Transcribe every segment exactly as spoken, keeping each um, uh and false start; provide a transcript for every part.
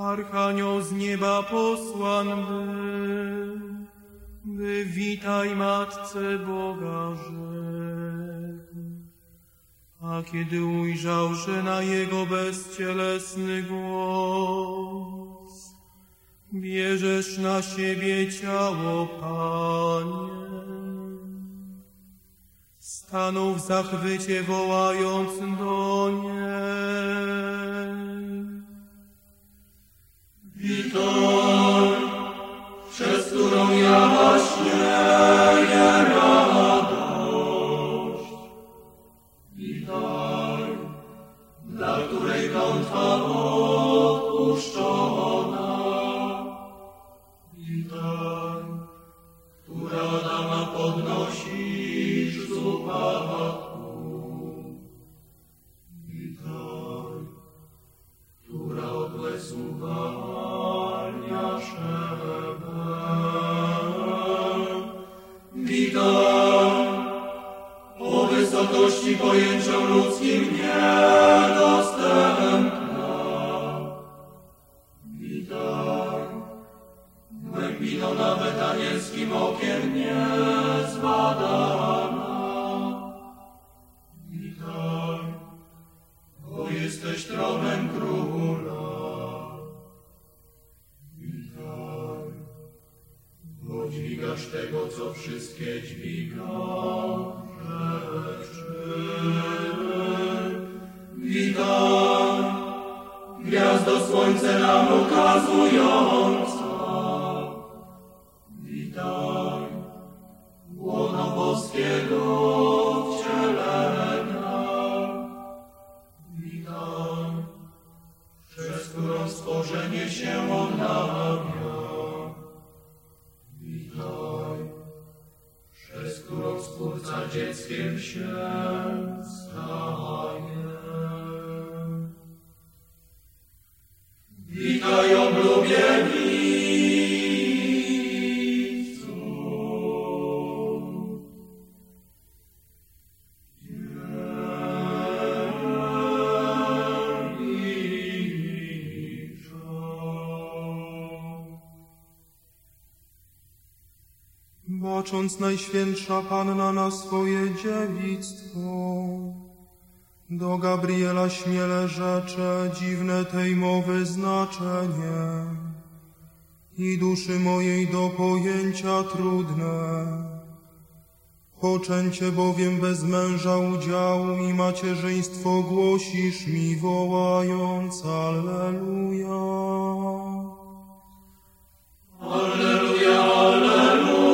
Archanioł z nieba posłan był, by witaj Matce Boga rzekł. A kiedy ujrzał, że na jego bezcielesny głos bierzesz na siebie ciało, Panie, stanął w zachwycie, wołając do niej: Witaj, przez którą ja śmieję radość. Witaj, dla której klątwa odpuszczona. Witaj, która Adama podnosisz z upadku. Witaj, która od łez uwalniasz Witaj, o wysokości pojęciom ludzkim niedostępna. Witaj, głębiną nawet anielskim okiem niezbadana. Witaj, bo jesteś tronem króla. Bo dźwigasz tego, co wszystkie dźwigą rzeczy. Witaj, gwiazdo słońce nam ukazująca. Witaj, łono boskiego wcielenia. Witaj, przez którą stworzenie się odnawia. Przez którą Stwórca dzieckiem się staje. Witaj, oblubienicu. Bacząc Najświętsza Panna na swoje dziewictwo, do Gabriela śmiele rzecze dziwne tej mowy znaczenie i duszy mojej do pojęcia trudne. Poczęcie bowiem bez męża udziału i macierzyństwo głosisz mi, wołając Alleluja. Alleluja, alleluja.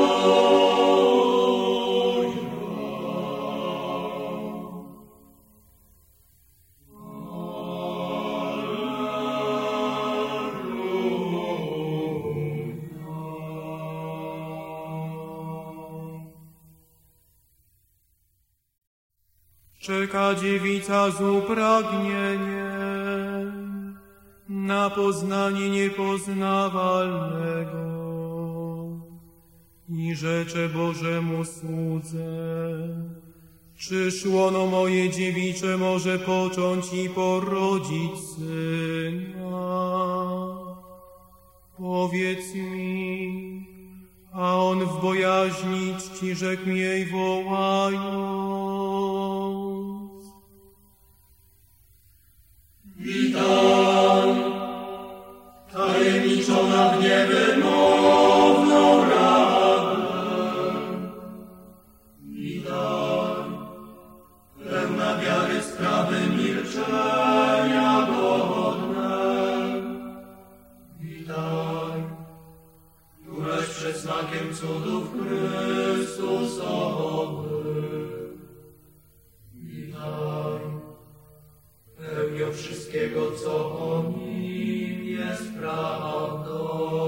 Czeka dziewica z upragnieniem na poznanie niepoznawalnego i rzecze Bożemu słudze: czyż łono moje dziewicze może począć i porodzić syna? Powiedz mi, a on w bojaźni czci rzekł jej, wołając: Witaj, tajemniczona w niewymowną radę. Witaj, pełna wiary sprawy milczenia godne. Witaj, któraś przed znakiem cudów Chrystusowych. Witaj, pełnią wszystkiego, co o nim jest prawdą.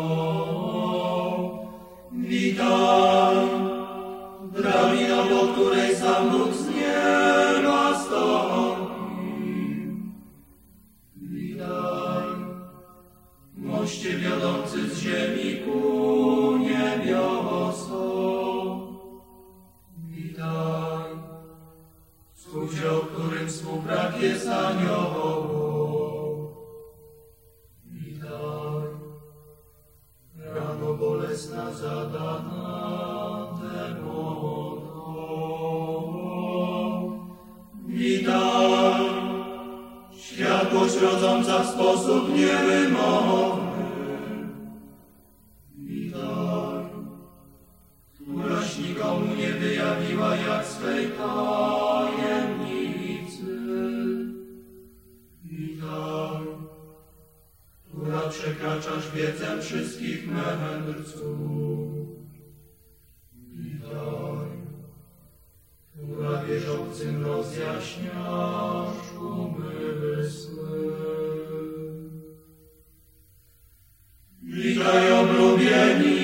Witaj, drabina, po której sam Bóg z nieba stąpi. Witaj, moście wiodący z ziemi ku niebiosom. Witaj, cudzie, o którym współbrak jest aniołom. Witaj. sposób niewymowny. Witaj, któraś nikomu nie wyjawiła jak swej tajemnicy. Witaj, która przekraczasz wiedzę wszystkich mędrców. Witaj, która wierzącym rozjaśniasz umysły. Witaj, oblubienico.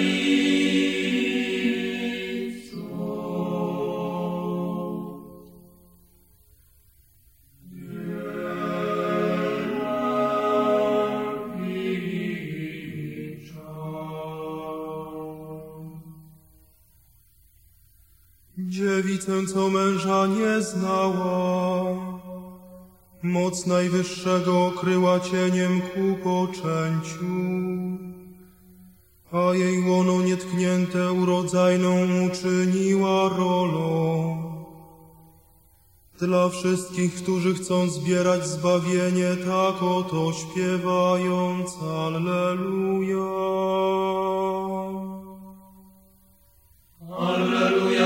Dziewicę, co męża nie znała, moc Najwyższego okryła cieniem ku poczęciu, a jej łono nietknięte urodzajną uczyniła rolą. Dla wszystkich, którzy chcą zbierać zbawienie, tak oto śpiewając Alleluja. Alleluja.